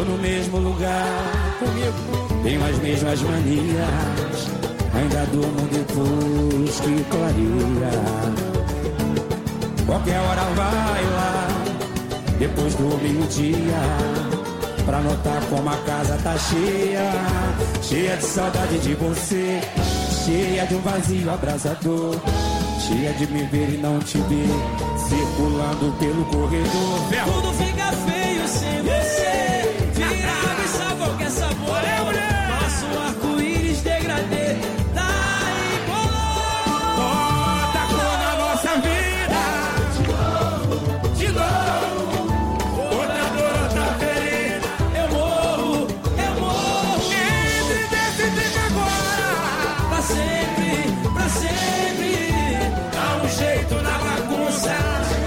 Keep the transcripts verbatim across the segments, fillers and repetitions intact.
no mesmo lugar, comigo tenho as mesmas manias, ainda durmo depois que clareia. Qualquer hora vai lá, depois do meio-dia, pra notar como a casa tá cheia, cheia de saudade de você, cheia de um vazio abrasador, cheia de me ver e não te ver, circulando pelo corredor. Tudo fica feio sem você, vira água e sabor, quer sabor, é mulher. Nosso arco-íris degradê, tá aí, bolou. Bota a cor na nossa vida, de novo, de novo. Outra dor, outra ferida, eu morro, eu morro. Entre desse tempo agora, pra sempre, pra sempre. Dá um jeito na bagunça.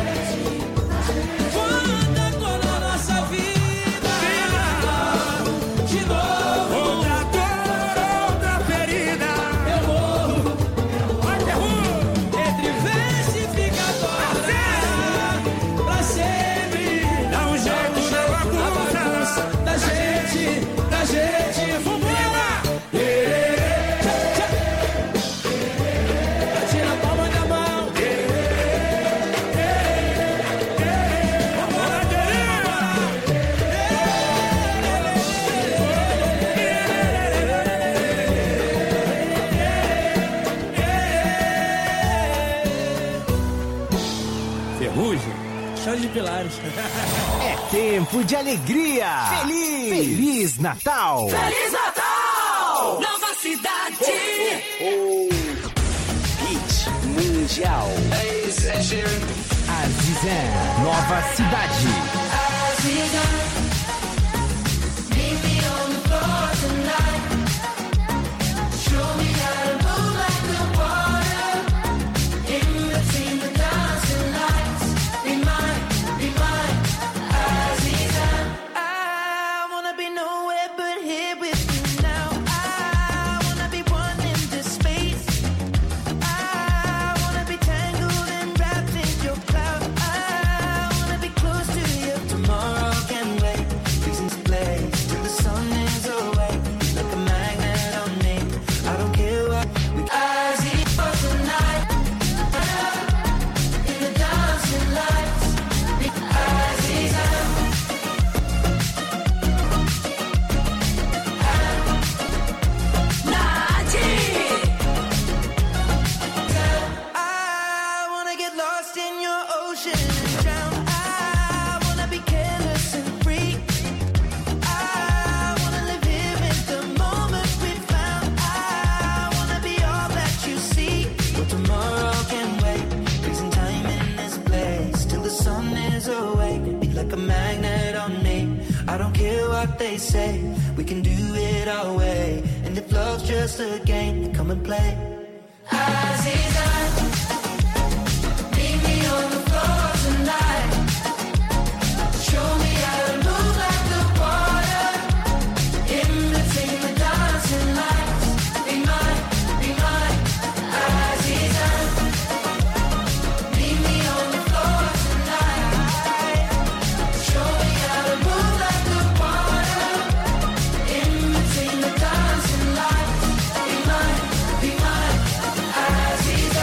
Quanta cor na nossa vida, de novo. Outra dor, outra ferida, eu morro. vai ter rua. Entre vez e fica agora, pra sempre. Dá um jeito na bagunça da gente, da gente. Vambora! Bate na palma da mão. Ferrugem. Chão de pilares. É tempo de alegria. Feliz! Feliz Natal! Feliz Natal! Nova cidade! Hit mundial. Azizé, Nova Cidade. Meet me on the floor tonight. Show me how to move like the water. In between the dancing lights. Be mine, be mine, Aziza. I wanna be nowhere but here with you now. I wanna be one in this space. I wanna be tangled and wrapped in your cloud. I wanna be close to you. Tomorrow can wait. Reasons play till the sun is away. Like a magnet on me. I don't care what we Aziza for tonight. In the dancing lights. Aziza. I wanna get lost in your ocean and drown. I wanna be careless and free. I wanna live here in the moment we found. I wanna be all that you see. But tomorrow can wait. Freezing time in this place till the sun is awake. Be like a magnet on me. I don't care what they say. We can do it our way. And if love's just a game, then come and play. Aziza, meet me on the floor tonight. Show me how to move like the water. In between the dancing lights. Be mine, be mine, Aziza. Meet me on the floor tonight. Show me how to move like the water. In between the dancing lights. Be mine, be mine, Aziza.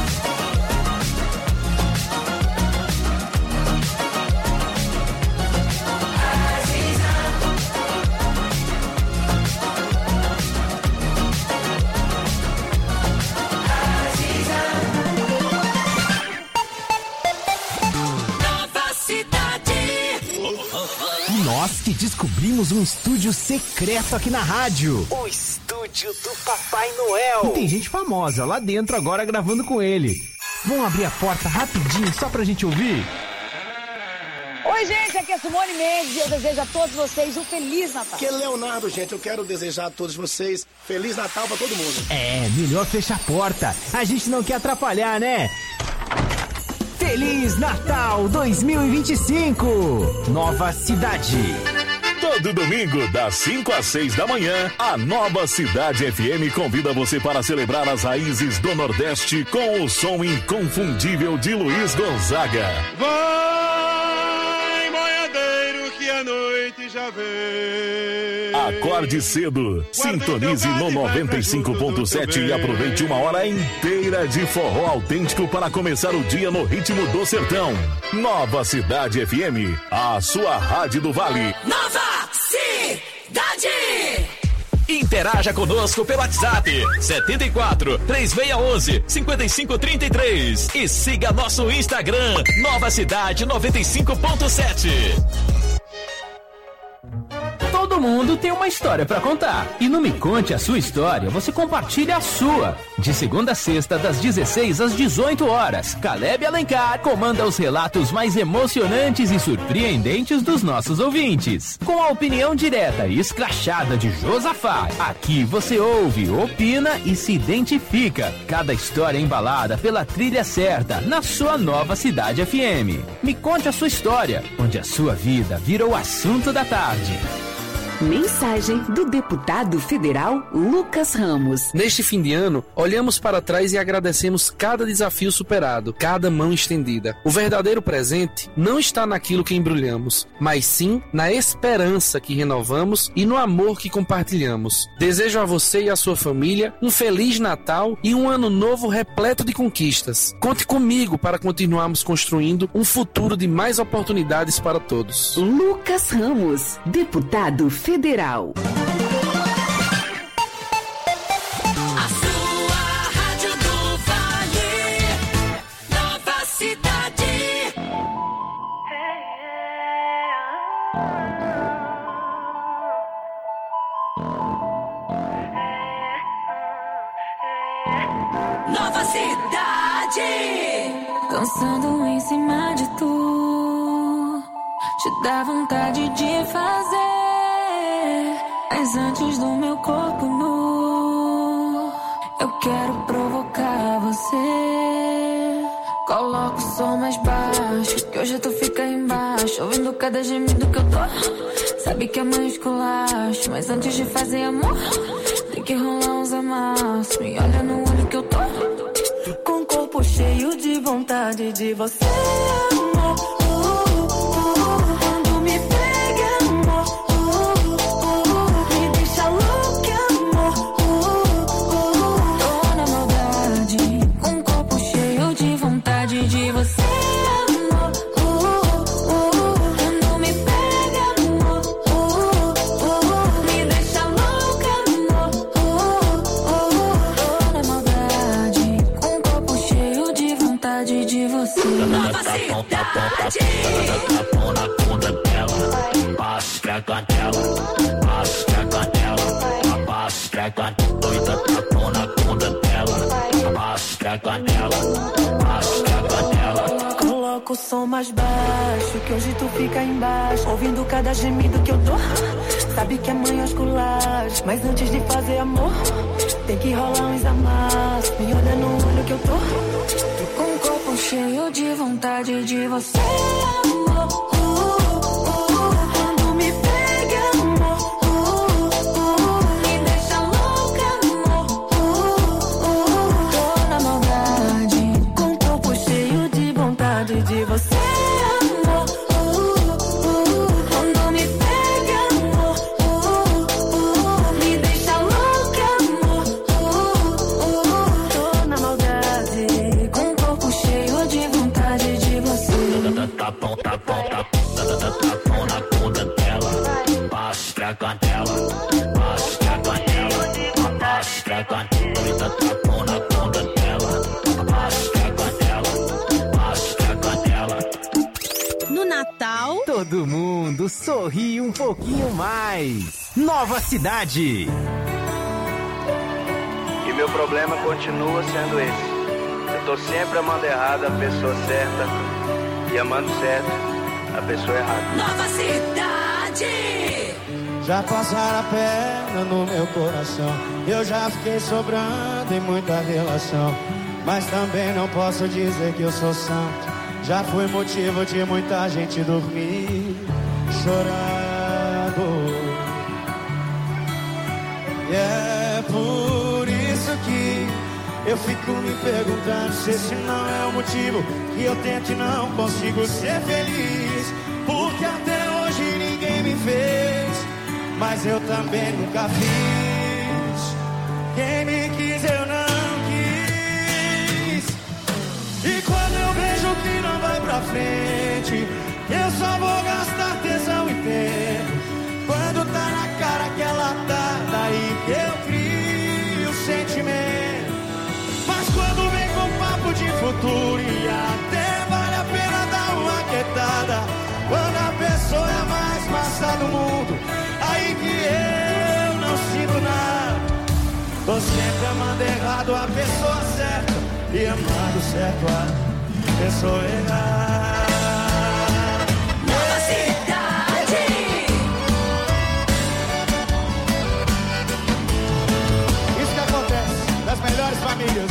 Nova cidade. E nós que descobrimos um estúdio secreto aqui na rádio. O estúdio do Papai Noel. E tem gente famosa lá dentro agora gravando com ele. Vamos abrir a porta rapidinho só pra gente ouvir? Oi, gente, aqui é Simone Mendes e eu desejo a todos vocês um Feliz Natal. Aqui é Leonardo, gente. Eu quero desejar a todos vocês Feliz Natal pra todo mundo. É, melhor fechar a porta. A gente não quer atrapalhar, né? Feliz Natal dois mil e vinte e cinco. Nova Cidade. Todo domingo, das cinco às seis da manhã, a Nova Cidade F M convida você para celebrar as raízes do Nordeste com o som inconfundível de Luiz Gonzaga. Vai, boiadeiro, que a noite gente já vê. Acorde cedo, sintonize no noventa e cinco ponto sete e aproveite uma hora inteira de forró autêntico para começar o dia no ritmo do sertão. Nova Cidade F M, a sua rádio do Vale. Nova Cidade! Interaja conosco pelo WhatsApp setenta e quatro, três seis um um, cinco cinco três três e siga nosso Instagram Nova Cidade noventa e cinco ponto sete. Todo mundo tem uma história pra contar. E no Me Conte a Sua História, você compartilha a sua. De segunda a sexta, das dezesseis às dezoito horas, Caleb Alencar comanda os relatos mais emocionantes e surpreendentes dos nossos ouvintes. Com a opinião direta e escrachada de Josafá, aqui você ouve, opina e se identifica. Cada história embalada pela trilha certa, na sua Nova Cidade F M. Me Conte a Sua História, onde a sua vida vira o assunto da tarde. Mensagem do deputado federal Lucas Ramos. Neste fim de ano, olhamos para trás e agradecemos cada desafio superado, cada mão estendida. O verdadeiro presente não está naquilo que embrulhamos, mas sim na esperança que renovamos e no amor que compartilhamos. Desejo a você e a sua família um Feliz Natal e um ano novo repleto de conquistas. Conte comigo para continuarmos construindo um futuro de mais oportunidades para todos. Lucas Ramos, deputado federal. Federal. A sua rádio do Vale, Nova Cidade. Nova Cidade. Dançando em cima de tu, te dá vontade de fazer. Mas antes do meu corpo nu, eu quero provocar você. Coloca o som mais baixo, que hoje tu fica embaixo, ouvindo cada gemido que eu dou. Sabe que é esculacho, mas antes de fazer amor, tem que rolar uns amassos. Me olha no olho que eu tô, com o corpo cheio de vontade de você, amor. Quando me pega, amor, de você, amor, uh, uh, quando me pega, amor, uh, uh, me deixa louca, amor, uh, uh, tô na maldade, com o corpo cheio de vontade de você. Nova Cidade. Tapão na bunda dela, passa pra canela, passa pra canela, passa pra canela, doida tapão na bunda dela, passa pra canela, passa pra canela. Coloca o som mais baixo, que hoje tu fica embaixo, ouvindo cada gemido que eu dou. Sabe que é maiúsculas, mas antes de fazer amor, tem que rolar uns amassos. Me olha no olho que eu tô, tô com o corpo cheio de vontade de você, amor, uh, uh, quando me pega, amor, uh, uh, me deixa louca, amor, uh, uh, tô na maldade, com o corpo cheio de vontade de você, amor, uh, uh, quando me pega, amor, uh, uh, me deixa louca, amor, uh, uh, tô na maldade, com o corpo cheio de vontade de você. Tapão, tapão, tapão, tapão na bunda dela, passa pra canela, passa pra canela, passa pra canela, tapão na bunda dela, passa pra canela, passa pra canela. No Natal, todo mundo sorri um pouquinho mais. Nova Cidade. E meu problema continua sendo esse. Eu tô sempre amando errado a pessoa certa e amando certo a pessoa errada. Nova Cidade. Já passaram a perna no meu coração, eu já fiquei sobrando em muita relação, mas também não posso dizer que eu sou santo. Já fui motivo de muita gente dormir chorando. E é por isso que eu fico me perguntando se esse não é o motivo que eu tento e não consigo ser feliz. Porque até hoje ninguém ninguém me fez, mas eu também nunca fiz. Quem me quis eu não quis. E quando eu vejo que não vai pra frente, eu só vou gastar tesão e tempo. Quando tá na cara que ela tá, daí que eu crio sentimento. Mas quando vem com papo de futuro e até vale a pena dar uma quietada. Quando a pessoa é a mais massa do mundo, aí que eu não sinto nada. Tô sempre amando errado a pessoa certa e amando certo a pessoa errada. Nova Cidade. Isso que acontece nas melhores famílias.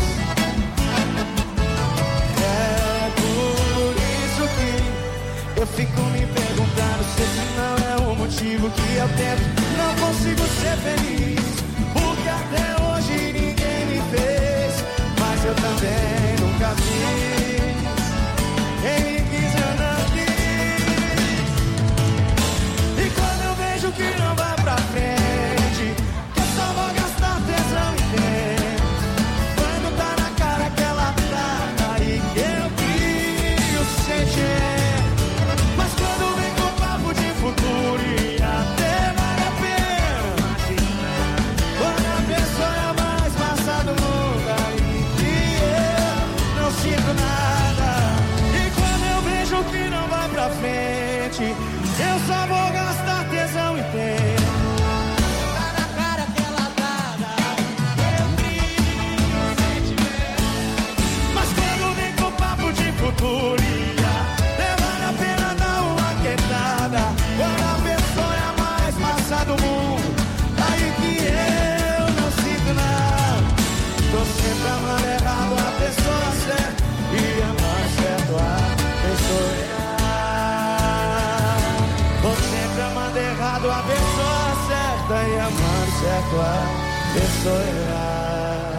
É por isso que eu fico me perguntando se esse não é o motivo que eu tento, não consigo ser feliz. Porque até hoje ninguém me fez, mas eu também nunca fiz. Quem me quis eu não quis. E quando eu vejo que não vai pra frente, que eu só vou gastar tesão e tempo. Quando tá na cara que ela tá, aí que eu crio sentimento. Mas quando vem com papo de futuro e até vale a pena, quando a pessoa é a mais massa do mundo, aí que eu não sinto nada. E quando eu vejo que não vai pra frente, eu só vou gastar tesão e tempo. Tá na cara que ela dá, eu crio sentimento. Mas quando vem com papo de futuro e até vale a pena dar uma quietada. Quando a pessoa é a mais massa do mundo, aí que eu não sinto nada. Tô sempre amando errado a pessoa certa e amando certo a pessoa errada. Tô sempre amando errado a pessoa certa e amando certo a pessoa errada.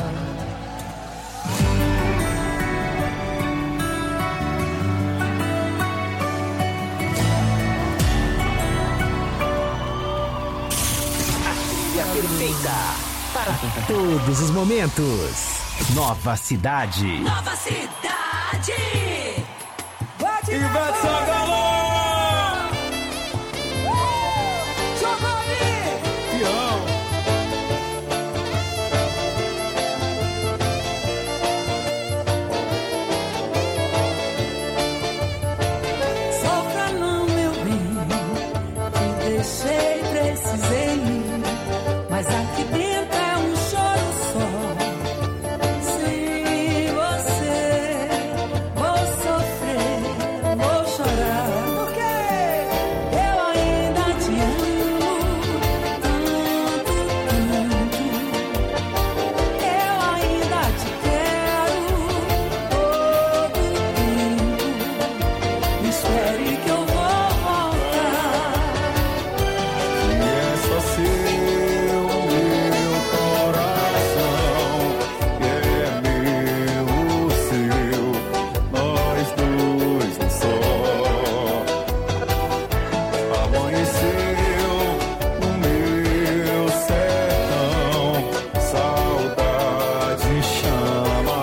Perfeita para todos os momentos. Nova Cidade. Nova Cidade. Ivete Sangalo! Joga aí! Pião! Sofra não, meu bem, te deixei, precisei ir, mas aqui dentro é um choro só. Sem você, vou sofrer, vou chorar, porque eu ainda te amo tanto, tanto. Eu ainda te quero todo tempo. Espere que eu vou voltar. E é só seu, meu coração, que é meu, o seu, nós dois um só. Amanheceu no meu sertão, saudade chama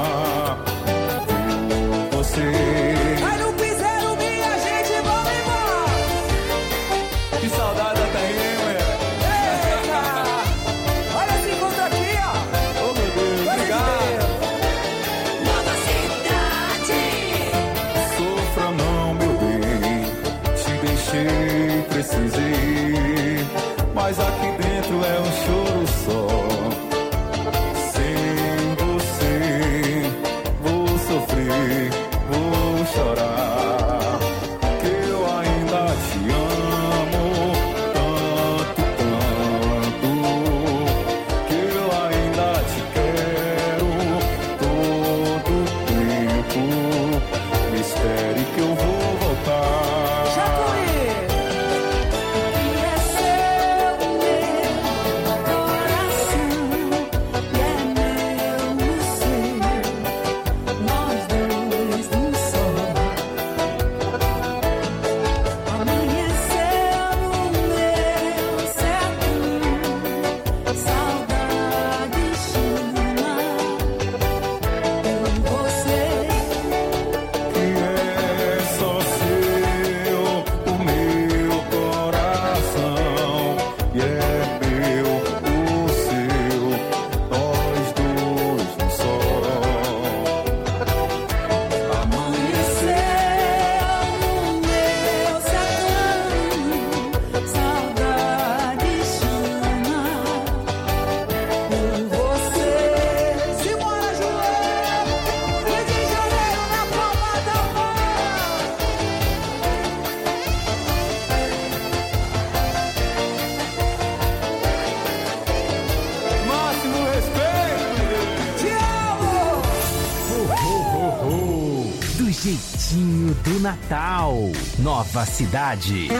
por você. Aí no piseiro, minha gente, vamos embora! Que saudade até aí, mulher. Eita! Olha esse encontro aqui, ó! Oh, meu Deus, obrigado. Nova Cidade. Sofra não, meu bem, te deixei, precisei, mas aqui dentro é um choro só. Sem você, vou sofrer, vou chorar, que eu ainda te amo tanto, tanto, que eu ainda te quero todo tempo. Me espere que eu vou voltar. E é seu, meu do Natal. Nova Cidade.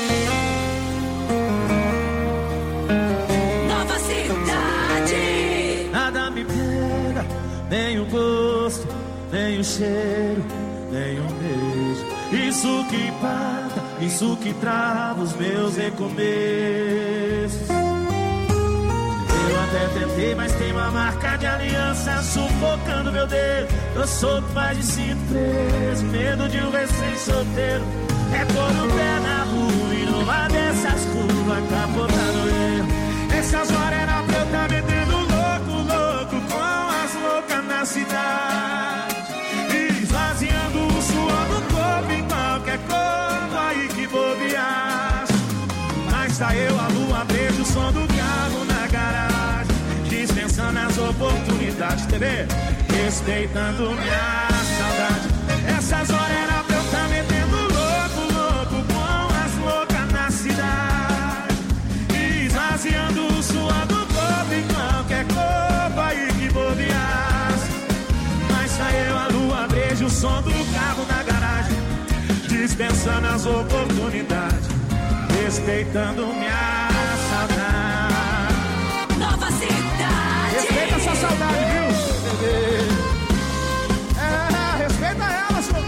Nova Cidade. Nada me pega, nem o gosto, nem o cheiro, nem um beijo. Isso que mata, isso que trava os meus recomeços. Eu até tentei, mas tem uma marca de aliança sufocando meu dedo. Tô solto, mas me sinto preso. Medo de um recém-solteiro é pôr o pé na rua e numa dessas curvas capotar no erro. Essas horas era pra eu tá metendo louco, louco com as loucas na cidade, esvaziando o suor do corpo em qualquer corpo aí que bobear. Mas tá eu, a lua, beijo, o som do carro na garagem, dispensando as oportunidades, T V, respeitando minha saudade. Essas horas era pra eu tá metendo louco, louco com as loucas na cidade, esvaziando o suor do corpo em qualquer corpo aí que bobeasse. Mas tá eu, a lua, beijo, o som do carro na garagem, dispensando as oportunidades, respeitando minha saudade. Nova Cidade. Respeita essa saudade, viu? É, respeita ela, senhor.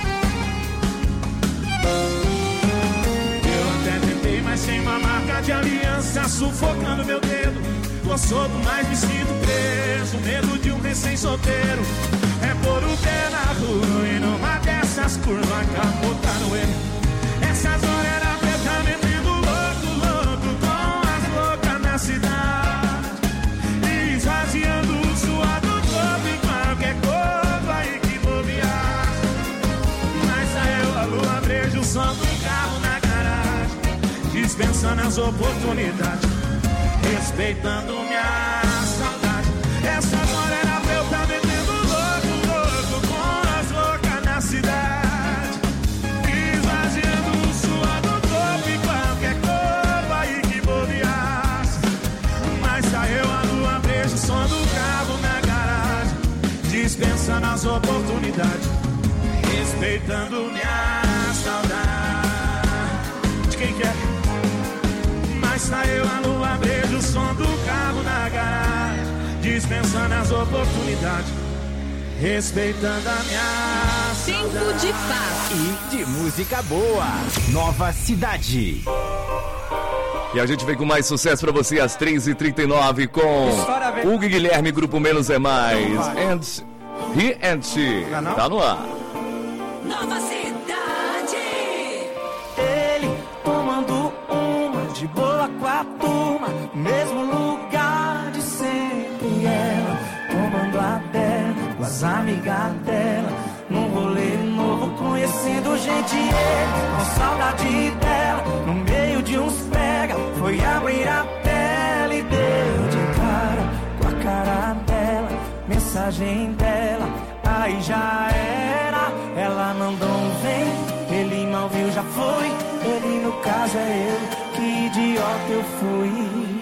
Eu até tentei, mas sem uma marca de aliança sufocando meu dedo. Tô solto, mas me sinto preso. Medo de um recém-solteiro é pôr o pé na rua e numa dessas curvas capotar no erro. Essas horas era pra eu tá metendo louco, louco com as loucas na cidade, esvaziando o suor do corpo em qualquer corpo aí que bobear. Mas saiu a lua, beijo, o som do carro na garagem, dispensando as oportunidades, respeitando minha saudade. Essas horas era pra eu tá metendo louco, louco com as loucas na cidade, esvaziando o suor do corpo em qualquer corpo aí que bobeasse. Mas saiu a lua, beijo, o som do carro na garagem, dispensando as oportunidades, respeitando minha saudade. De quem que é? Mas saiu a lua, beijo, o som do carro na garagem, dispensando as oportunidades, respeitando a minha Tempo saudade. de paz e de música boa. Nova Cidade. E a gente vem com mais sucesso pra você às três e trinta e nove com Hugo e Guilherme, Grupo Menos é Mais. And He and She. Tá no ar. Nova Cidade. Ele tomando uma de boa com a turma, mesmo lugar de sempre. Ela tomando a dela com as amigas dela, num rolê novo, conhecendo gente. Ele com saudade dela, no meio de uns pega, foi abrir a tela e deu de cara com a cara dela, mensagem dela, aí já era. Ela mandou um vem, ele mal viu, já foi. Ele no caso é eu, que idiota eu fui.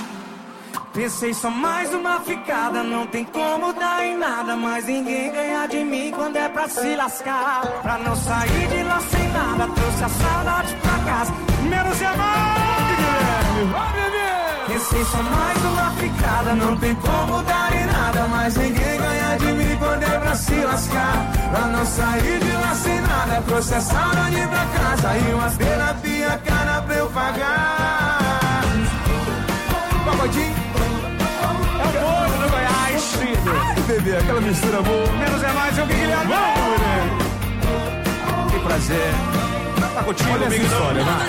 Pensei só mais uma ficada, não tem como dar em nada, mas ninguém ganha de mim quando é pra se lascar. Pra não sair de lá sem nada, trouxe a saudade pra casa, menos é mais, Guilherme. Pensei só mais uma ficada, não tem como dar em nada, mas ninguém ganha de mim quando é pra se lascar. Pra não sair de lá sem nada, trouxe a saudade pra casa e umas terapia cara pra eu pagar. Pagodinho. É o bolo do Goiás, filho. Ai, bebê, aquela mistura boa. Menos é mais, eu que Guilherme. Vamos, mulher. Que prazer. Tá curtindo comigo, essa história, vai.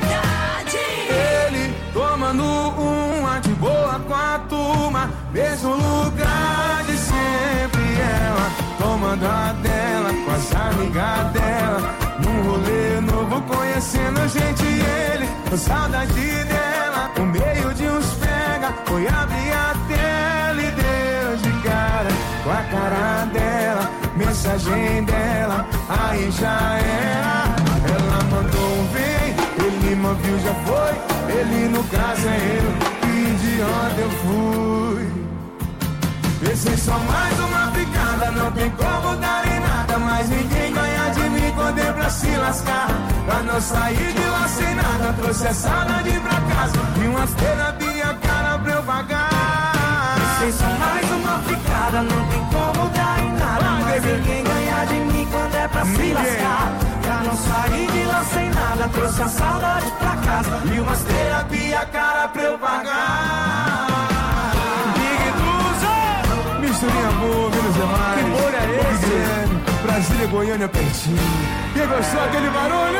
Ele tomando uma de boa com a turma, mesmo lugar de sempre. Ela tomando a dela com as amigas dela, num rolê novo, conhecendo gente. Ele com saudade dela, no meio de uns pega, foi abrir a tela e deu de cara com a cara dela, mensagem dela, aí já era. Ela mandou um vem, ele não viu, já foi. Ele no caso é eu, que idiota eu fui. Pensei só mais uma picada, não tem como dar em nada, mas ninguém ganha de mim quando é pra se lascar. Pra não sair de lá sem nada, trouxe a saudade pra casa e umas terapia cara pra eu pagar. Vocês são mais uma ficada, não tem como dar em nada. Mas ninguém ganha de mim quando é pra se lascar. Pra não sair de lá sem nada, trouxe a saudade pra casa e umas terapia cara pra eu pagar. Big Duza, misturinha boa, menos demais. Que humor é esse? Brasília e Goiânia pertinho. Quem gostou daquele barulho?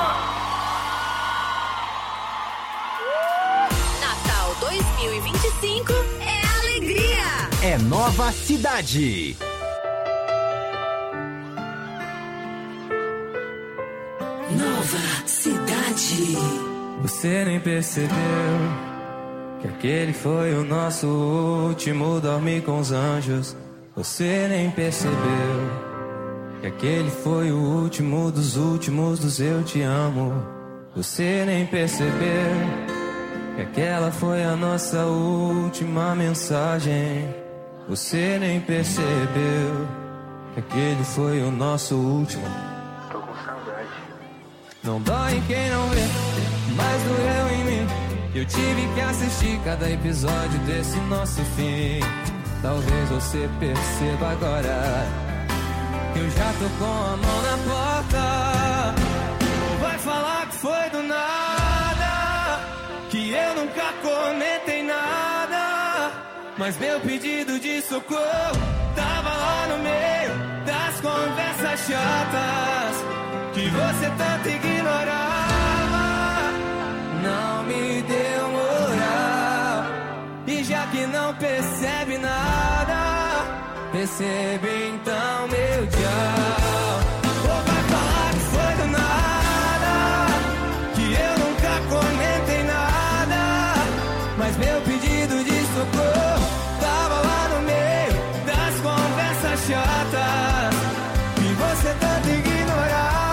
Natal dois mil e vinte e cinco é alegria. É Nova Cidade. Nova Cidade. Você nem percebeu que aquele foi o nosso último dormir com os anjos. Você nem percebeu que aquele foi o último dos últimos dos eu te amo. Você nem percebeu que aquela foi a nossa última mensagem. Você nem percebeu que aquele foi o nosso último. Tô com saudade. Não dói em quem não vê, mas doeu em mim. Eu tive que assistir cada episódio desse nosso fim. Talvez você perceba agora, eu já tô com a mão na porta. Vai falar que foi do nada, que eu nunca comentei nada. Mas meu pedido de socorro tava lá no meio das conversas chatas que você tanto ignorava. Não me deu moral, e já que não percebe nada, percebe então meu tchau. Ou vai falar que foi do nada, que eu nunca comentei nada. Mas meu pedido de socorro tava lá no meio das conversas chatas que você tanto ignorava.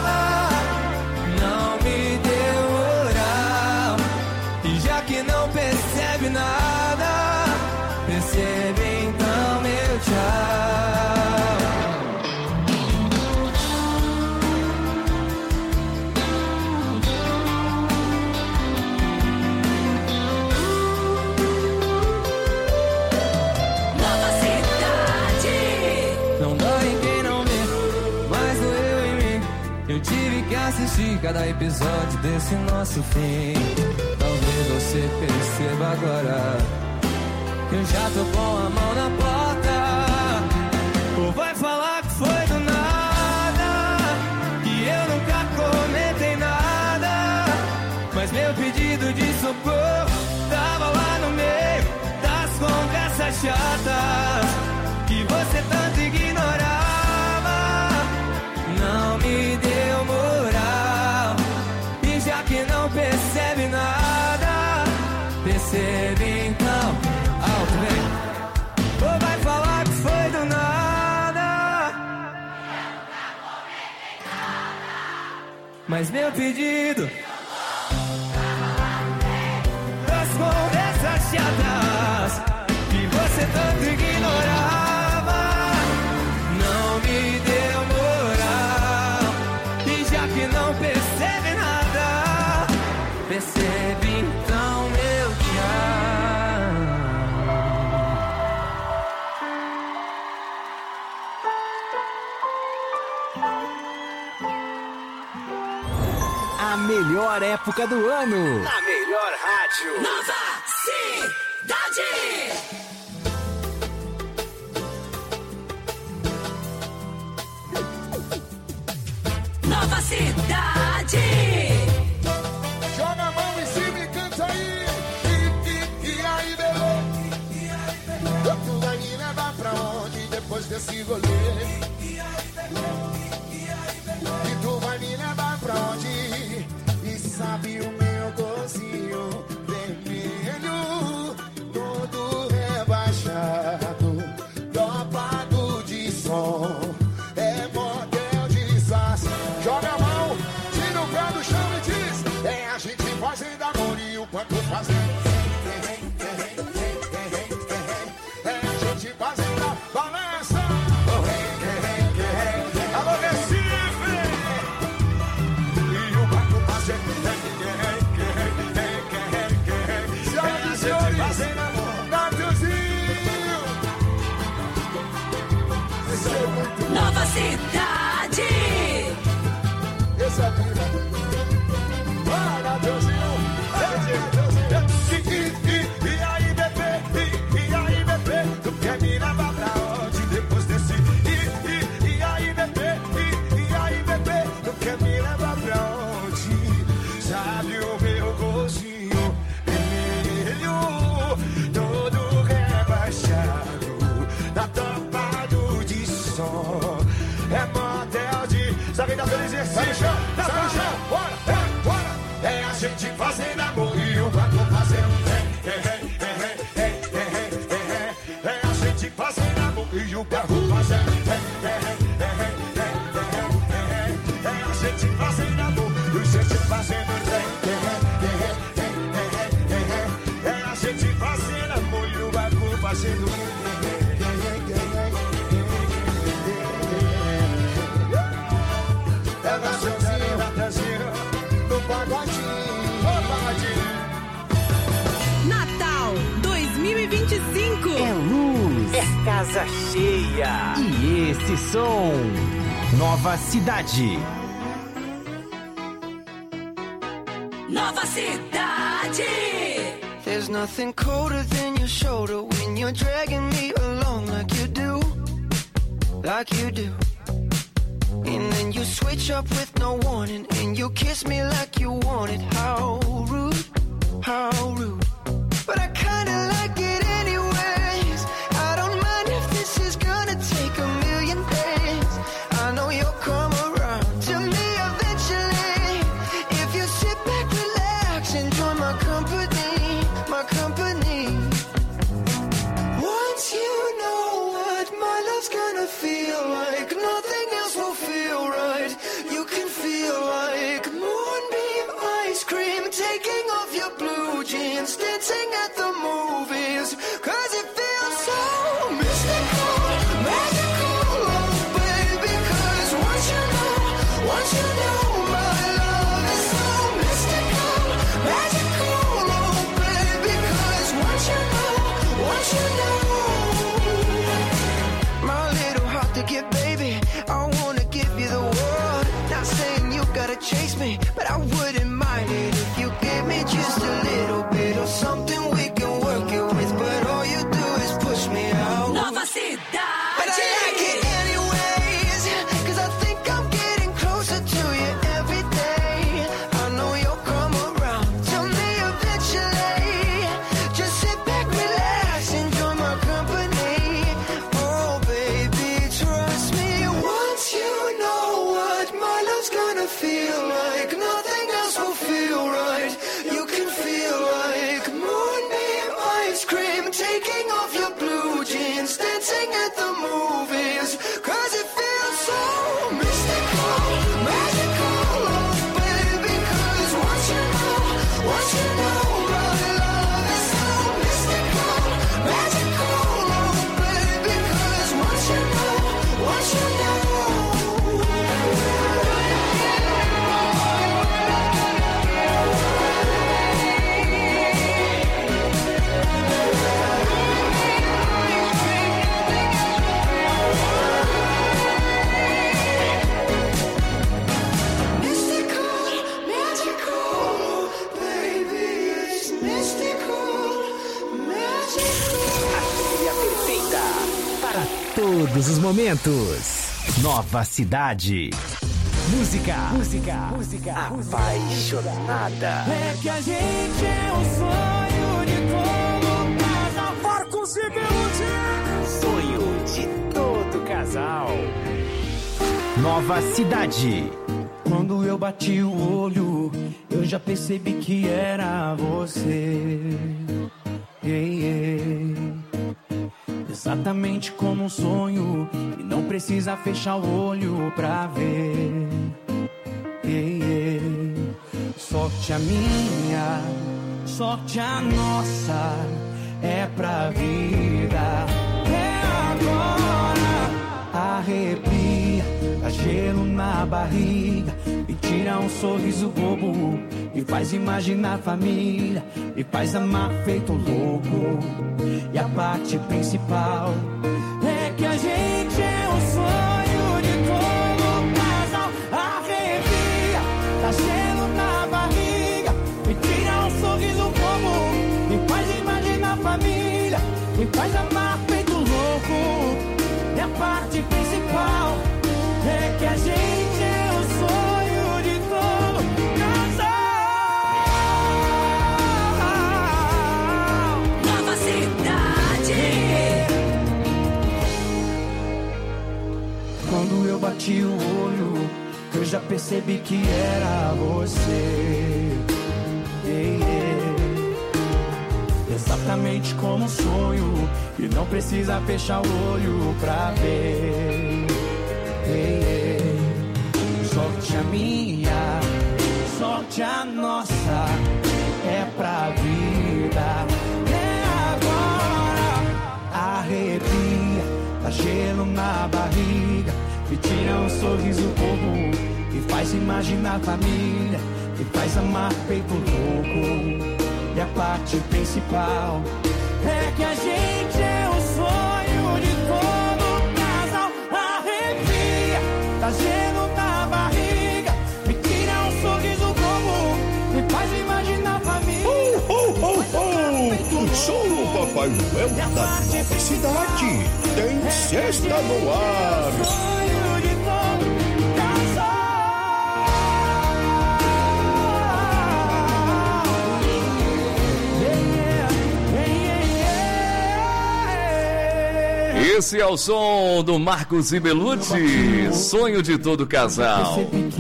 Não me deu moral, e já que não percebe nada, percebe então meu tchau. Nova Cidade. Não dói em quem não vê, mas doeu em mim. Eu tive que assistir cada episódio desse nosso fim. Talvez você perceba agora, eu já tô com a mão na porta. Ou vai falar que foi do nada, que eu nunca comentei nada. Mas meu pedido de socorro tava lá no meio das conversas chatas que você tanto ignorava. Não me deu moral, e já que não percebe nada, percebe então. Alto, vem. Ou vai falar que foi do nada, mas meu pedido das conversas chatas que você tanto ignorava. Não me deu moral, e já que não percebe nada, percebe então meu tchau. A melhor época do ano. Na melhor rádio. Nova Cidade. Nova Cidade. Joga a mão em cima e canta aí. E, e, e aí, bebê? Tu vai me levar pra onde depois desse rolê? E tu vai me levar pra onde? E sabe o meu gozinho vermelho, todo rebaixado, dopado de som, é modelo de sas. Joga a mão, tira o pé do chão e diz: é a gente fazendo amor e o quanto fazendo. É a gente fazendo a balança. Alô, Recife! Cidade. Esse é a vida. Para, Deusinho. E, e, e, e aí, bebê? E, e aí, bebê? Tu quer me levar pra onde depois desse? E, e, e aí, bebê? E, e aí, bebê? Tu quer me levar pra onde? Sabe o meu gostinho vermelho, todo rebaixado, na tampa de som. É motel de... Sabe da feliz exercício? Tá no chão, bora, é, bora. É a gente fazendo amor e o barco fazendo é, é, é, é, é, é, é, é, é a gente fazendo amor e o barco fazendo é, é, é, é, é, é, é, é a gente fazendo amor e a gente fazendo é, é, é, é, é, é, a gente fazendo amor e o barco fazendo é a Naçãozinho, Natanzinho, no pagodinho, no pagodinho. Natal dois mil e vinte e cinco. É luz, é casa cheia. E esse som, Nova Cidade. Nova Cidade. There's nothing colder than your shoulder when you're dragging me along like you do, like you do. And then you switch up with no warning, and you kiss me like you want it. How rude, how rude. But I kinda like it anyways. I don't mind if this is gonna take a million days. I know you'll come around to me eventually. If you sit back, relax, enjoy my company, my company. Once you know what my love's gonna feel like, nothing else will feel right. You can feel like moonbeam ice cream, taking off your blue jeans, dancing at the movies, cause it feels so mystical, magical, oh baby, cause once you know, once you know my love is so mystical, magical, oh baby, cause once you know, once you know my little heart to give, baby, I wanna give you the world. Not saying you gotta chase me, but I wouldn't mind it if you gave me just a little bit of something we can work it with. But all you do is push me out. Nova Cidade. But I like it anyways, cause I think I'm getting closer to you every day. I know you'll come around to me eventually. Just sit back, relax, enjoy my company. Oh baby, trust me, once you know what my love's gonna feel like, nothing else will feel right. You can feel like moonbeam ice cream, taking off your blue jeans, dancing at the movies, cause it feels so mystical, magical, oh baby, cause once you know, once you know my love is so mystical, magical, oh baby, cause once you know, once you know. Perfeita para todos os momentos. Nova Cidade. Música, música, música apaixonada. É que a gente é o sonho de todo casal. Bora conseguir um Sonho de todo casal. Nova Cidade. Quando eu bati o olho, eu já percebi que era você. Ei, ei. Exatamente como um sonho, e não precisa fechar o olho pra ver. Ei, ei. Sorte a minha, sorte a nossa, é pra vida. É agora, arrepia, dá gelo na barriga, me tira um sorriso bobo, me faz imaginar família, me faz amar feito louco. E a parte principal é que a gente é o sonho de me faz amar feito louco. E a parte principal é que a gente é o sonho de todo casal. Nova cidade. Quando eu bati o olho, eu já percebi que era você. Yeah, yeah. Exatamente como um sonho, e não precisa fechar o olho pra ver. Yeah, yeah. Sorte a minha, sorte a nossa, é pra vida. É agora, arrepia, tá gelo na barriga, me tira um sorriso bobo, me faz imaginar família, me faz amar feito louco. E a parte principal é que a gente é o sonho de todo casal. Arrepia, tá gelo na barriga, me tira um sorriso bobo, me faz imaginar família. Oh, oh, oh, oh. O show do Papai Noel da nova cidade tem cesta no ar. Sonho de todo Esse é o som do Marcos e Belucci, sonho de todo casal.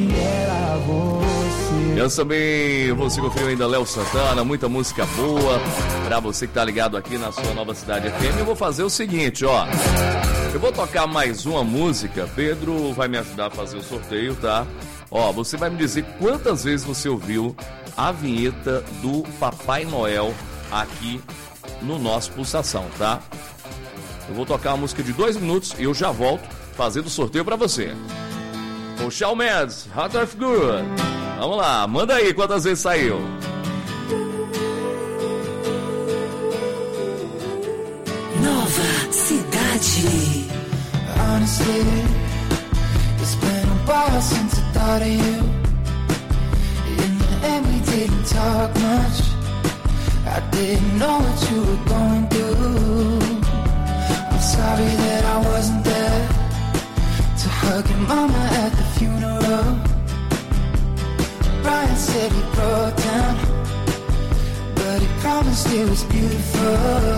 Eu também, você conferiu ainda Léo Santana, muita música boa pra você que tá ligado aqui na sua Nova Cidade F M. Eu vou fazer o seguinte, ó. Eu vou tocar mais uma música, Pedro vai me ajudar a fazer o sorteio, tá? Ó, você vai me dizer quantas vezes você ouviu a vinheta do Papai Noel aqui no nosso Pulsação, tá? Eu vou tocar uma música de dois minutos e eu já volto fazendo o sorteio pra você. O Shawn Mendes, Heart of Good. Vamos lá, manda aí quantas vezes saiu. Nova cidade. Honestly, it's been a while since I thought of you. In the end we didn't talk much. I didn't know what you were going through. Sorry that I wasn't there to hug your mama at the funeral. Brian said he broke down, but he promised it was beautiful.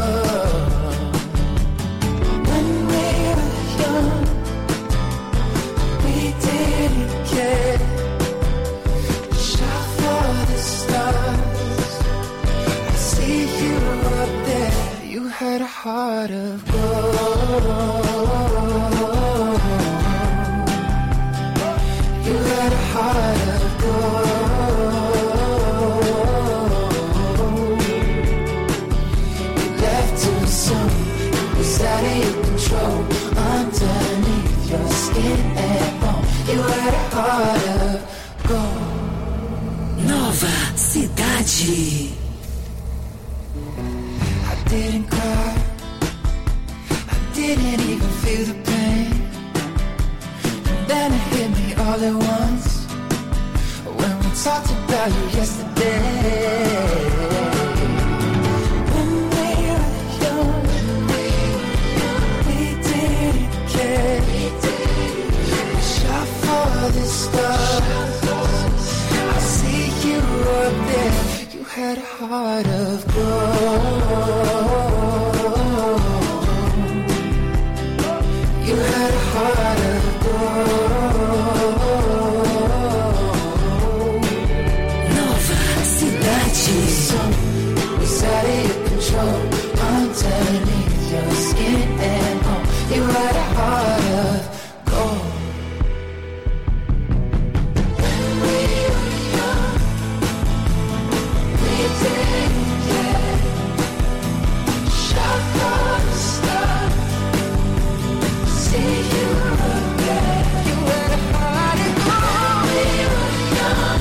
When we were young, we didn't care. Shot for the stars, I see you up there. You had a heart of gold. You had a heart of gold. You left too soon. It was out of your control. Underneath your skin and bone, you had a heart of gold. Nova cidade. Didn't cry, I didn't even feel the pain. And then it hit me all at once when we talked about you yesterday. When we were young, we didn't care. We shot for the stars. I see you up there. You had a heart of gold. You had a heart of gold. Nova cidade. So was out of your control. Underneath your skin and bone, you had a heart of gold. When we were young, we didn't care. Shot for the stars. See you again. You had a heart of gold. We were young,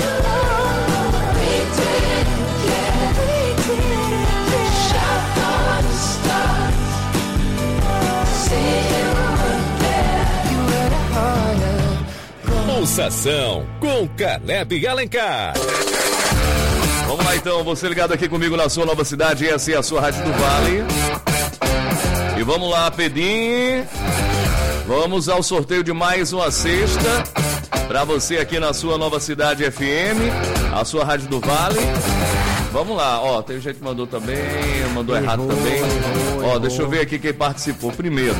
we didn't care. We didn't care. Shot for the stars. See you again. You had a heart of gold. Pulsação com Caleb Alencar. Vamos lá então, você ligado aqui comigo na sua Nova Cidade, essa é a sua Rádio do Vale. E vamos lá, Pedim. Vamos ao sorteio de mais uma cesta para você aqui na sua Nova Cidade F M, a sua Rádio do Vale. Vamos lá, ó, tem gente que mandou também, mandou errou, errado também. Errou, ó, errou. Deixa eu ver aqui quem participou primeiro.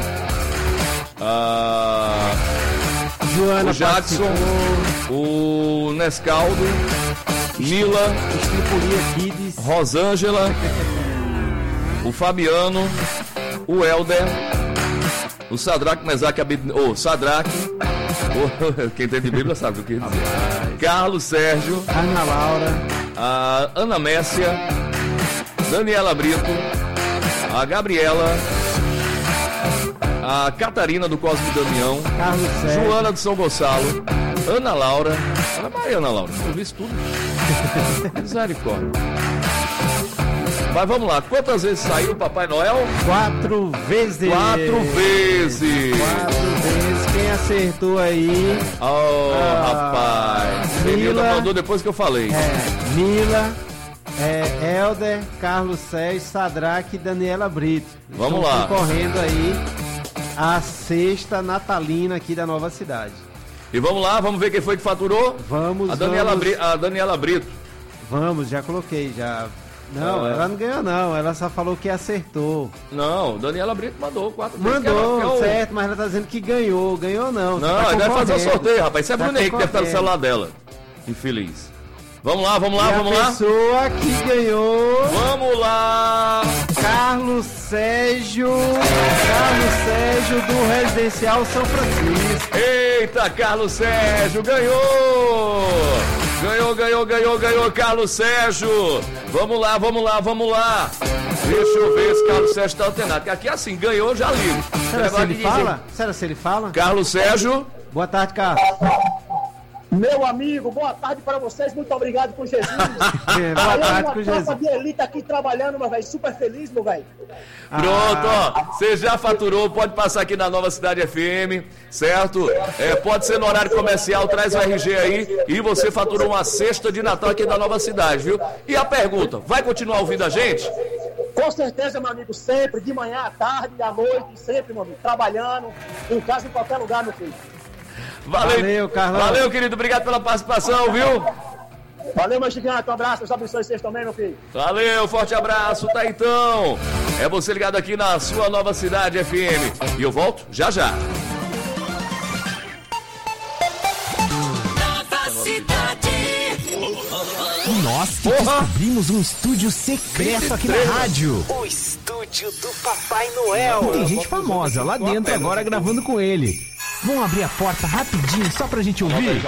Ah, Joana o Jackson, o Nescaldo, Mila, Rosângela, o Fabiano, o Helder, o Sadraque Mesaque, o Sadraque, quem tem de Bíblia sabe o que dizer. Carlos Sérgio, Ana Laura, a Ana Messia, Daniela Brito, a Gabriela, a Catarina do Cosme Damião, Carlos Sérgio, Joana do São Gonçalo, Ana Laura, Ana Maria, Ana Laura, eu vi isso tudo. Misericórdia. Mas vamos lá, quantas vezes saiu o Papai Noel? Quatro vezes. Quatro vezes. Quatro vezes. Quem acertou aí? Oh, ah, rapaz. Menina mandou depois que eu falei. É, Mila, é, Helder, Carlos Sérgio, Sadraque e Daniela Brito. Vamos Estão lá. concorrendo aí a sexta natalina aqui da Nova Cidade. E vamos lá, vamos ver quem foi que faturou? Vamos, a Daniela, vamos. Bri... a Daniela Brito. Vamos, já coloquei, já. Não, Ah. ela não ganhou não, ela só falou que acertou. Não, Daniela Brito mandou quatro vezes. Mandou, que ela, que é o... certo, mas ela tá dizendo que ganhou, ganhou não. Não, tá ela deve fazer o sorteio, rapaz. Isso é Tá Bruno aí que deve estar no concorrendo. celular dela. Infeliz. Vamos lá, vamos lá, E vamos a lá. pessoa que ganhou... Vamos lá. Carlos Sérgio, Carlos Sérgio do Residencial São Francisco. Eita, Carlos Sérgio, ganhou! Ganhou, ganhou, ganhou, ganhou, Carlos Sérgio! Vamos lá, vamos lá, vamos lá! Deixa eu ver se Carlos Sérgio tá antenado. Porque aqui assim, ganhou, já ligo. Será se ele fala? Será se ele fala? Carlos Sérgio. Boa tarde, Carlos. Meu amigo, boa tarde para vocês, muito obrigado com Jesus. É, boa tarde com uma Jesus. tropa de elite aqui trabalhando, meu velho, super feliz, meu velho. Pronto, ó, você já faturou, pode passar aqui na Nova Cidade F M, certo? É, pode ser no horário comercial, traz o R G aí e você faturou uma cesta de Natal aqui da Nova Cidade, viu? E a pergunta, vai continuar ouvindo a gente? Com certeza, meu amigo, sempre, de manhã à tarde, à noite, sempre, meu amigo, trabalhando, em casa, em qualquer lugar, meu filho. Valeu, Valeu, Carlão. Valeu, querido, obrigado pela participação, viu? Valeu, meu gigante, um abraço, Deus abençoe vocês também, meu filho. Valeu, forte abraço, tá então. É você ligado aqui na sua Nova Cidade F M. E eu volto já já. Nova Cidade. Nós que descobrimos um estúdio secreto aqui na rádio. O estúdio do Papai Noel. E tem gente famosa lá dentro agora gravando com ele. Vamos abrir a porta rapidinho só pra gente ouvir?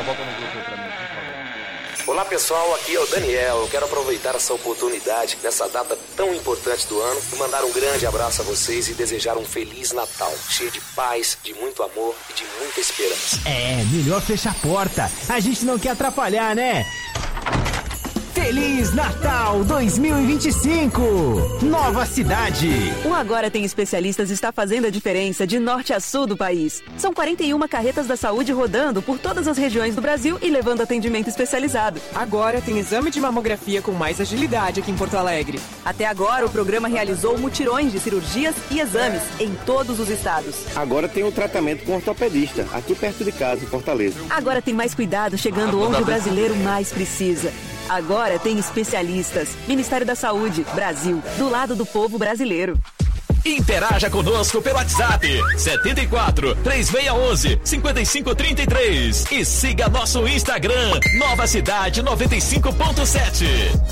Olá pessoal, aqui é o Daniel. Eu quero aproveitar essa oportunidade nessa data tão importante do ano e mandar um grande abraço a vocês e desejar um Feliz Natal, cheio de paz, de muito amor e de muita esperança. É, melhor fechar a porta. A gente não quer atrapalhar, né? Feliz Natal dois mil e vinte e cinco! Nova Cidade! O Agora Tem Especialistas está fazendo a diferença de norte a sul do país. São quarenta e uma carretas da saúde rodando por todas as regiões do Brasil e levando atendimento especializado. Agora tem exame de mamografia com mais agilidade aqui em Porto Alegre. Até agora, o programa realizou mutirões de cirurgias e exames em todos os estados. Agora tem o tratamento com ortopedista, aqui perto de casa, em Fortaleza. Agora tem mais cuidado chegando onde o brasileiro mais precisa. Agora tem especialistas. Ministério da Saúde, Brasil, do lado do povo brasileiro. Interaja conosco pelo WhatsApp setenta e quatro, três seis um um, cinco cinco três três e siga nosso Instagram Nova Cidade noventa e cinco ponto sete.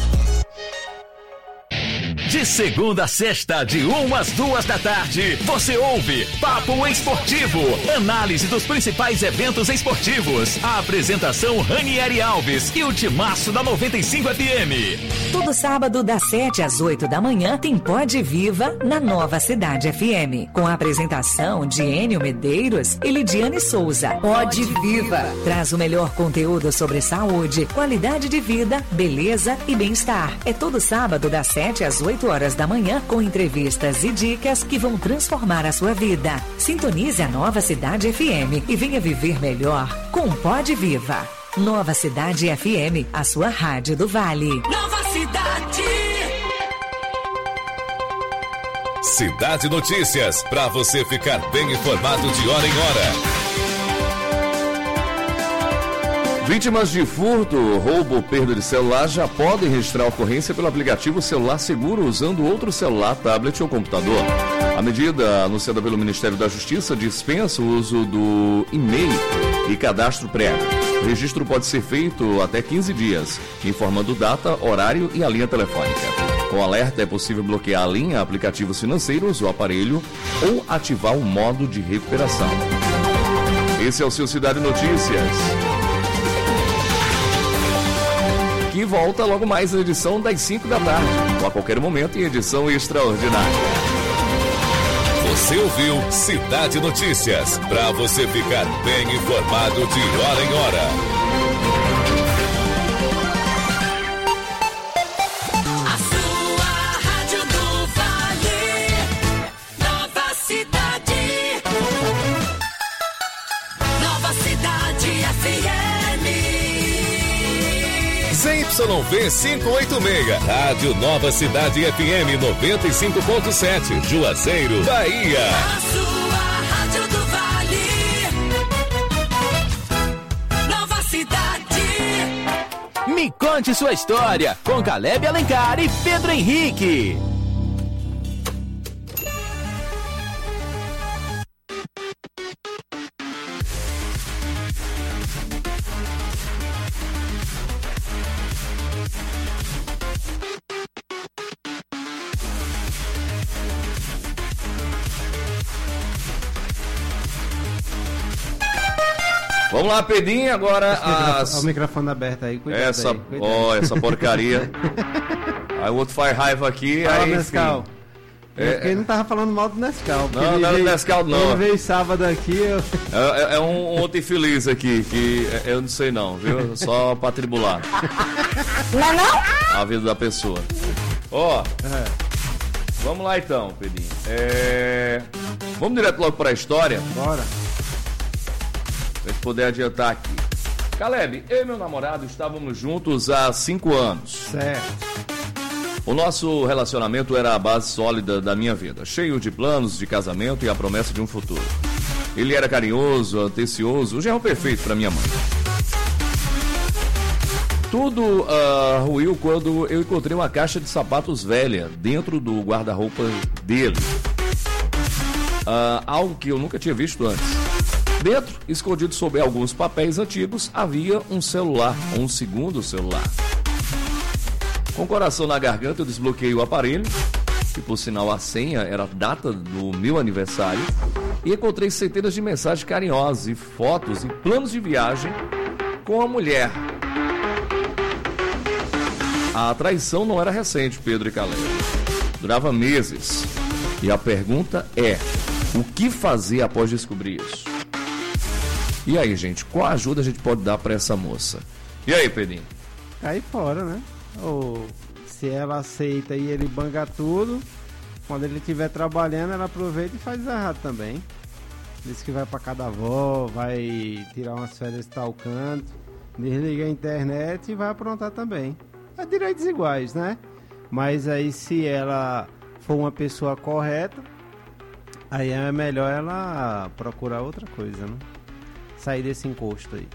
De segunda a sexta, de uma às duas da tarde, você ouve Papo Esportivo, análise dos principais eventos esportivos. A apresentação Ranieri Alves e o timaço da noventa e cinco F M. Todo sábado, das sete às oito da manhã, tem Pode Viva na Nova Cidade F M, com a apresentação de Enio Medeiros e Lidiane Souza. Pode Viva traz o melhor conteúdo sobre saúde, qualidade de vida, beleza e bem-estar. É todo sábado, das sete às oito horas da manhã, com entrevistas e dicas que vão transformar a sua vida. Sintonize a Nova Cidade F M e venha viver melhor com Pode Viva. Nova Cidade F M, a sua rádio do Vale. Nova Cidade. Cidade Notícias, para você ficar bem informado de hora em hora. Vítimas de furto, roubo ou perda de celular já podem registrar a ocorrência pelo aplicativo Celular Seguro usando outro celular, tablet ou computador. A medida anunciada pelo Ministério da Justiça dispensa o uso do e-mail e cadastro prévio. O registro pode ser feito até quinze dias, informando data, horário e a linha telefônica. Com o alerta é possível bloquear a linha, aplicativos financeiros, o aparelho ou ativar o modo de recuperação. Esse é o seu Cidade Notícias, que volta logo mais na edição das cinco da tarde, ou a qualquer momento em edição extraordinária. Você ouviu Cidade Notícias, para você ficar bem informado de hora em hora. A sua rádio do Vale, Nova Cidade, Nova Cidade F M. Z Y V quinhentos e oitenta e seis, Rádio Nova Cidade F M noventa e cinco ponto sete, Juazeiro, Bahia. A sua rádio do Vale, Nova Cidade. Me conte sua história com Caleb Alencar e Pedro Henrique. Vamos lá, Pedrinho, agora As... as... O microfone aberto aí, cuidado essa, aí. Cuidado. ó, essa porcaria. Aí o outro faz raiva aqui, Fala, aí Nescau. É... Porque ele não tava falando mal do Nescau. Não, não é do Nescau, não. Ele veio sábado aqui, eu... É, é um ontem infeliz aqui, que eu não sei não, viu? Só pra tribular. Não é não? A vida da pessoa. Ó, é. Vamos lá então, Pedrinho. É... Vamos direto logo pra história? Bora. Pra gente poder adiantar aqui. Caleb, eu e meu namorado estávamos juntos há cinco anos. Certo. O nosso relacionamento era a base sólida da minha vida, cheio de planos de casamento e a promessa de um futuro. Ele era carinhoso, atencioso, o genro perfeito para minha mãe. Tudo uh, ruiu quando eu encontrei uma caixa de sapatos velha dentro do guarda-roupa dele. Uh, algo que eu nunca tinha visto antes. Dentro, escondido sob alguns papéis antigos, havia um celular, um segundo celular. Com o coração na garganta, eu desbloqueei o aparelho, que por sinal a senha era a data do meu aniversário, e encontrei centenas de mensagens carinhosas e fotos e planos de viagem com a mulher. A traição não era recente, Pedro e Caleb. Durava meses. E a pergunta é, o que fazer após descobrir isso? E aí, gente, qual ajuda a gente pode dar para essa moça? E aí, Pedrinho? Cair fora, né? Ou se ela aceita e ele banga tudo, quando ele estiver trabalhando, ela aproveita e faz errado também. Diz que vai pra cada avó, vai tirar umas férias de tal canto, desliga a internet e vai aprontar também. É direitos iguais, né? Mas aí se ela for uma pessoa correta, aí é melhor ela procurar outra coisa, né? Sair desse encosto aí.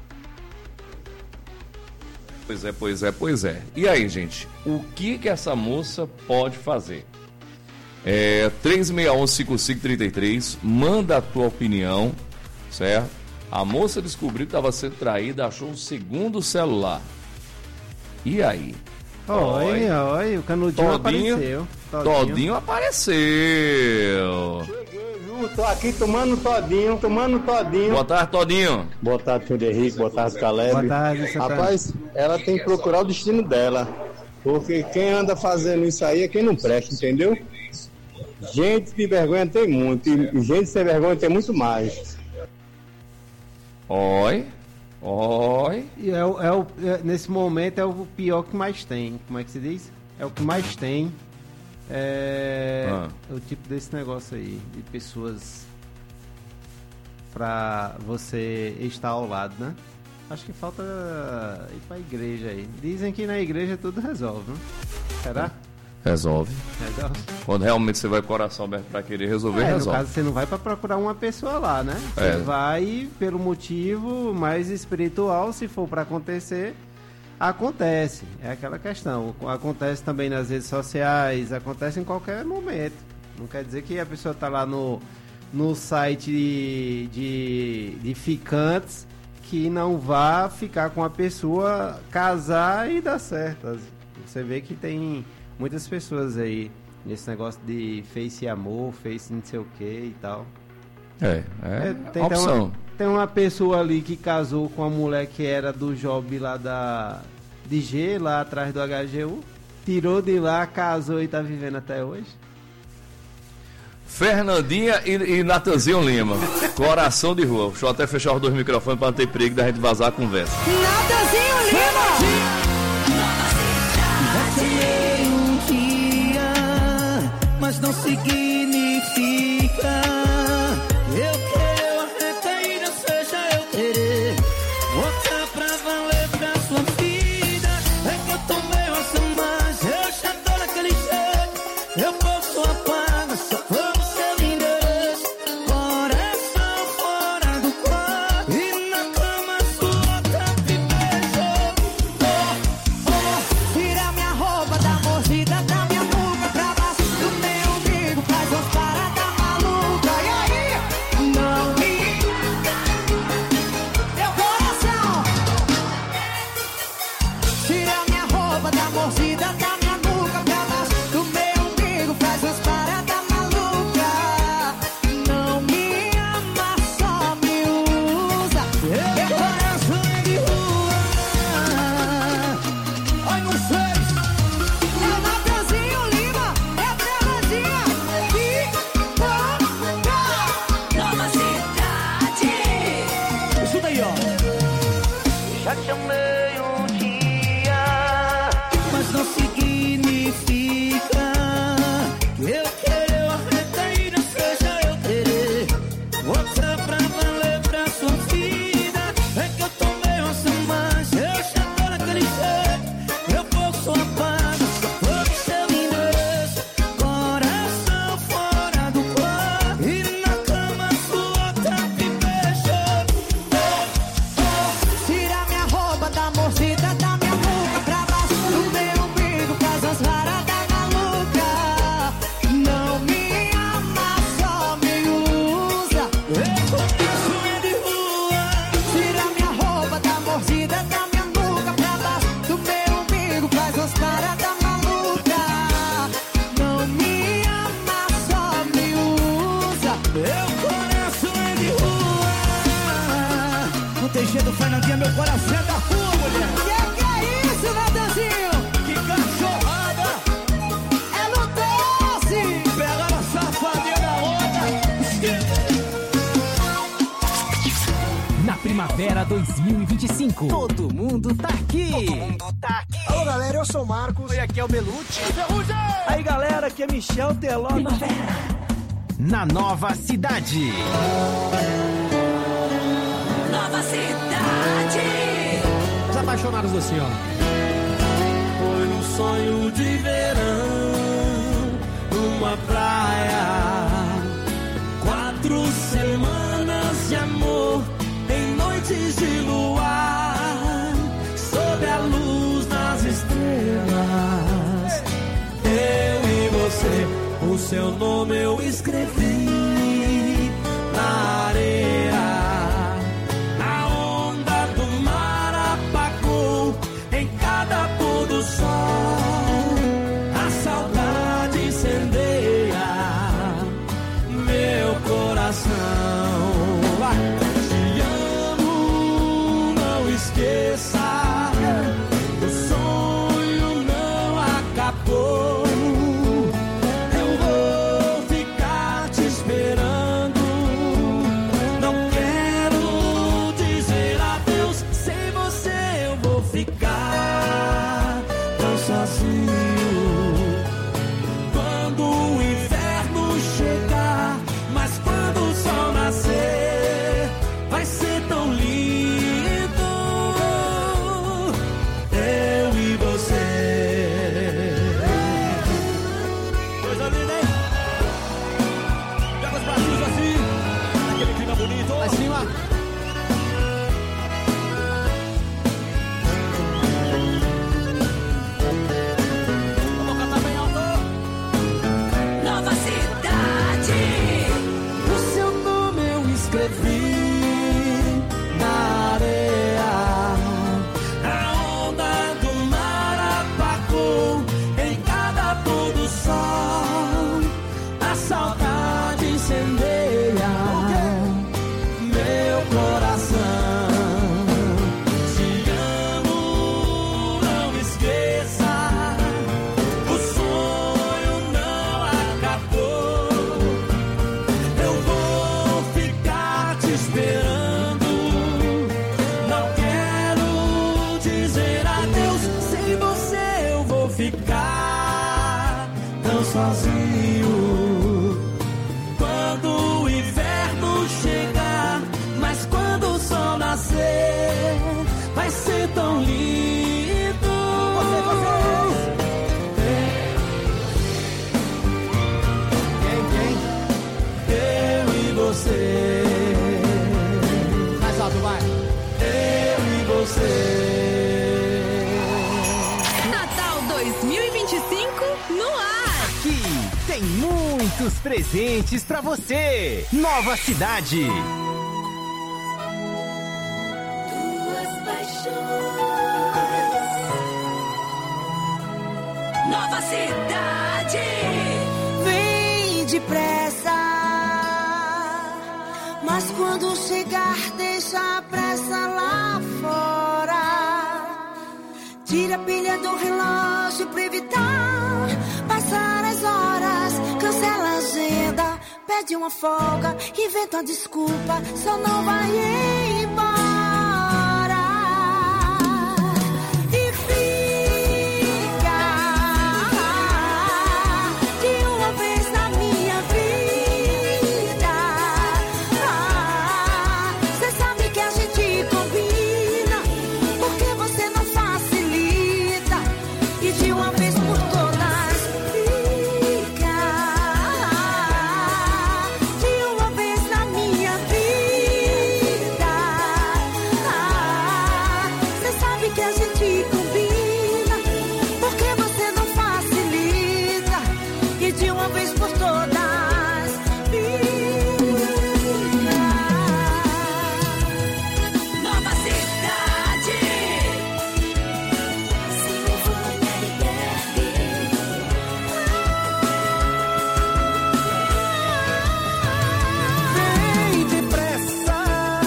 Pois é, pois é, pois é. E aí, gente, o que que essa moça pode fazer? É, três seis um, cinco cinco três três, manda a tua opinião, certo? A moça descobriu que estava sendo traída, achou um segundo celular. E aí? Oi, oi, o canudinho Todinho, apareceu. Todinho, Todinho apareceu. Tô aqui tomando todinho, tomando todinho. Boa tarde, Todinho. Boa tarde, Pedro Henrique. Boa tarde, Caleb. Boa tarde, Rapaz, ela tem que procurar o destino dela. Porque quem anda fazendo isso aí é quem não presta, entendeu? Gente de vergonha tem muito. E gente sem vergonha tem muito mais. Oi. Oi. E é, o- é o, é- nesse momento é o pior que mais tem. Como é que se diz? É o que mais tem. É Ah. o tipo desse negócio aí. De pessoas pra você estar ao lado, né? Acho que falta ir pra igreja aí. Dizem que na igreja tudo resolve, né? Será? Resolve. Resolve. Quando realmente você vai com o coração aberto pra querer resolver, É, no resolve. caso, você não vai pra procurar uma pessoa lá, né? Você É. vai pelo motivo mais espiritual, se for pra acontecer, acontece. É aquela questão. Acontece também nas redes sociais, acontece em qualquer momento. Não quer dizer que a pessoa tá lá no, no site de, de, de ficantes que não vá ficar com a pessoa, casar e dar certo. Você vê que tem muitas pessoas aí nesse negócio de face amor, face não sei o que e tal. É, é, tem, uma tem opção. Uma, tem uma pessoa ali que casou com a mulher que era do job lá da de G, lá atrás do H G U, tirou de lá, casou e tá vivendo até hoje. Fernandinha e, e Natanzinho Lima. Coração de rua. Deixa eu até fechar os dois microfones para não ter perigo da gente vazar a conversa. Natanzinho Lima! Um dia, mas não significa eu quero até ir, não seja eu querer voltar pra valer pra sua vida. É que eu tô meio assim, mas eu já tô naquele jeito. Eu posso apagar, só vou seu endereço. Coração fora do quarto e na cama sua tapa e beijo. Oh, oh, tira minha roupa da mordida da minha boca pra baixo do meu umbigo, faz umas paradas malucas. E aí? Não me... Meu coração. Tira minha roupa da mordida da minha boca pra baixo do meu umbigo, faz umas paradas malucas. Não me ama, só me usa. Meu coração é de rua. Ai, não sei. É o Natanzinho Lima, é a Fernandinha e Boca. Nova cidade. Isso daí, ó. Já te amei um dia, mas não significa que eu quero arretar e não seja eu querer voltar pra valer pra sua vida. É que eu tô meio assim, mas eu já tô naquele jeito. Eu vou só apagar, só vou seu endereço. Coração fora do quarto e na cama sua tapa e beijo. Oh, oh, tira minha roupa da mordida da minha boca pra baixo do meu umbigo, faz as paradas malucas. Não me ama, só me usa. Eu começo é de rua. Tira minha roupa da mordida da minha boca pra baixo do meu umbigo, faz as paradas malucas. Não me ama, só me usa. Meu coração é de rua. Não tem jeito, Fernandinha, meu coração é da rua, mulher. Que que é isso, Natanzinho? Que cachorrada! É no doce! Pegaram a safadinha da onda. Na primavera dois mil e vinte e cinco, todo mundo tá aqui. Todo mundo tá aqui. Alô, galera, eu sou o Marcos. Oi, aqui é o Belucci. Aí, galera, aqui é Michel Teló. Na Nova Cidade. Nova cidade. Os apaixonados do senhor. Foi um sonho de verão, numa praia. Quatro semanas de amor, em noites de luar, sob a luz das estrelas. Eu e você, o seu nome eu escrevi na areia. Na onda do mar apagou em cada pôr do sol. A saudade incendeia meu coração. Te amo, não esqueça. O sonho não acabou. Eu vou ficar te esperando. Não quero dizer adeus. Sem você eu vou ficar tão sozinho. Quando o inverno chegar, mas quando o sol nascer, vai ser tão lindo. Eu e você. ficar tão sozinho quando o inverno chegar, mas quando o sol nascer vai ser tão lindo. Você, você. Quem, quem? Eu e você. Mais alto, vai. Eu e você. Natal dois mil e vinte e cinco no ar. Aqui tem muitos presentes pra você. Nova Cidade. Nova Cidade. Vem depressa, mas quando chegar deixa a pressa lá fora. Tira a pilha do relógio pra evitar passar as horas. Cancela a agenda, pede uma folga, inventa uma desculpa, só não vai embora. E fica de uma vez na minha vida. Ah, cê sabe que a gente combina, porque você não facilita. E de uma vez por todas fica de uma vez na minha vida. Ah, cê sabe que a gente combina, porque você não facilita. E de uma vez por todas fica. Nova Cidade. Silvânia e Berlim. Vem depressa,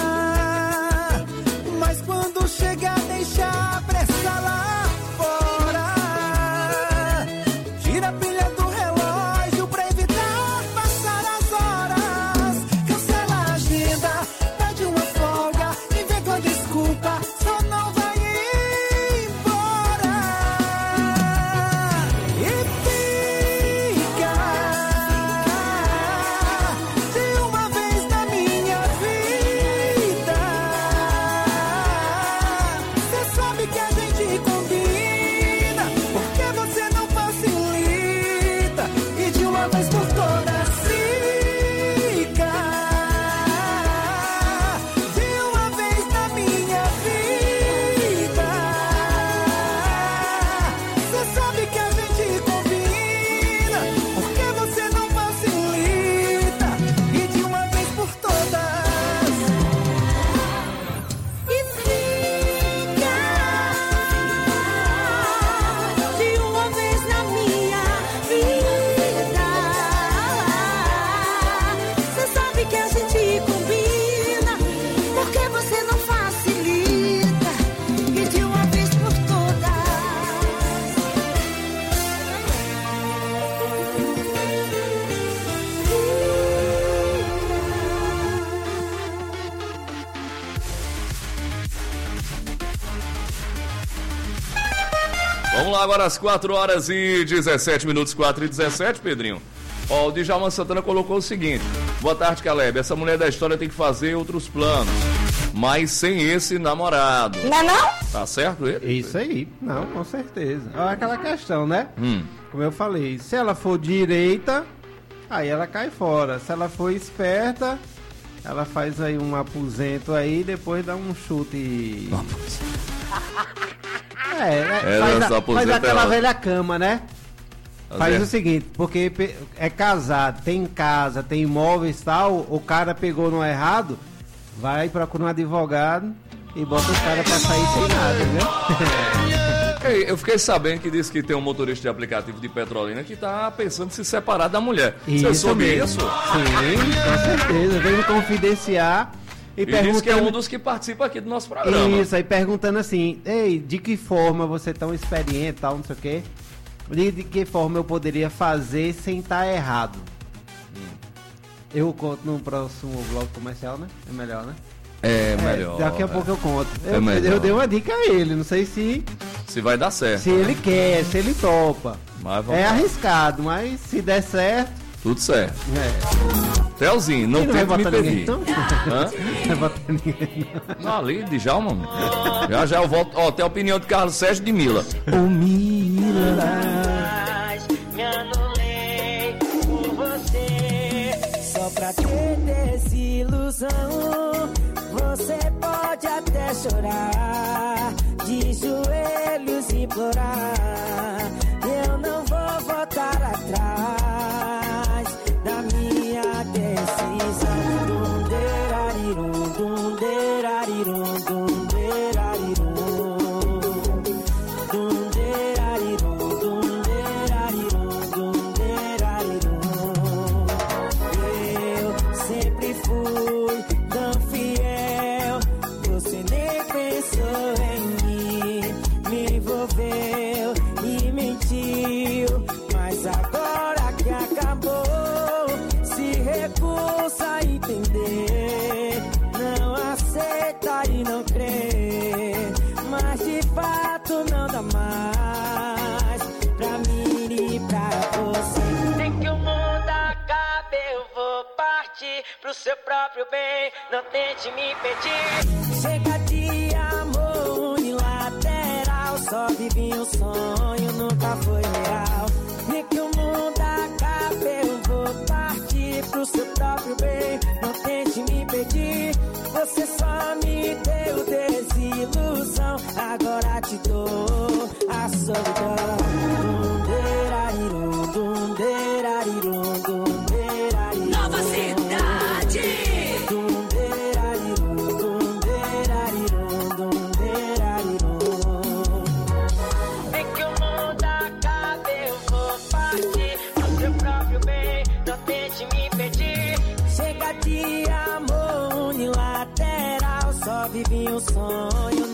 mas quando chegar deixa a pressa lá fora. Tira a pilha do relógio pra evitar passar as horas. Cancela a agenda, pede uma folga, inventa uma desculpa, só não vai embora. E fica de uma vez na minha vida. Cê sabe que a gente combina, porque você não facilita. E de uma vez por todas fica de uma vez na minha vida. Cê sabe que a gente combina, porque você não facilita. E de uma vez por todas. E fica de uma vez na minha vida. Cê sabe que a gente combina, porque você não facilita. E de uma vez por todas. Vamos lá agora às quatro horas e dezessete minutos, quatro e dezessete, Pedrinho. Ó, o Djalma Santana colocou o seguinte: boa tarde, Caleb. Essa mulher da história tem que fazer outros planos, mas sem esse namorado. Não é não? Tá certo ele? Isso aí, não, com certeza. É aquela questão, né? Hum. Como eu falei, se ela for direita, aí ela cai fora. Se ela for esperta, ela faz aí um aposento aí, depois dá um chute. É, né? É, faz, nossa a, aposenta faz aquela é ela. velha cama, né? Faz é. o seguinte, porque pe- é casado, tem casa, tem imóveis e tal, o cara pegou no errado, vai procurar um advogado e bota os caras pra sair sem nada, viu? Ei, eu fiquei sabendo que disse que tem um motorista de aplicativo de Petrolina que tá pensando em se separar da mulher. Você soube mesmo. isso? Sim, com certeza. Veio me confidenciar e, E perguntando... diz que é um dos que participa aqui do nosso programa. Isso, aí perguntando assim, ei, de que forma você é tão experiente e tal, não sei o quê. De, de que forma eu poderia fazer sem estar errado. Hum. Eu conto no próximo bloco comercial, né? É melhor, né? É melhor. Daqui a pouco eu conto. É Eu, melhor. eu dei uma dica a ele, não sei se Se vai dar certo. Se ele quer, se ele topa. Mas vamos É lá. arriscado, mas se der certo. Tudo certo. É. Telzinho, não Quem não vai tenta me botar ninguém, pedir. então? Hã? Não vai botar ninguém, não. Não, ali, de Djalma, mano. Já já eu volto. Ó, tem a opinião de Carlos Sérgio de Mila. Ô, Mila. Me anulei por você. Só pra ter desilusão. Você pode até chorar, de joelhos implorar. Eu não vou voltar atrás da minha decisão. Dum-derarirum, dum-derarirum, dum-derarirum. Dum-derarirum, dum-derarirum, dum-derarirum. Eu sempre fui tão fiel, você nem pensou em mim, me envolveu e mentiu, mas agora que acabou, se recusa a entender, não aceita e não crê, mas de fato não dá mais pra mim e pra você. Tem que o mundo acabe, eu vou partir pro seu próprio bem, não tente me impedir. Chega de amor unilateral, só vivi um sonho, nunca foi real. E que o mundo acabe, eu vou partir pro seu próprio bem, não tente me impedir. Você só me deu desilusão, agora te dou a solidão. Dum-derarirum, dum-derarirum, dum-derarirum. Nova cidade! Dum-derarirum, dum-derarirum, dum-derarirum. É que o mundo acabe, eu vou partir pro seu próprio bem, não tente me impedir. Chega de amor unilateral, só vivi um sonho,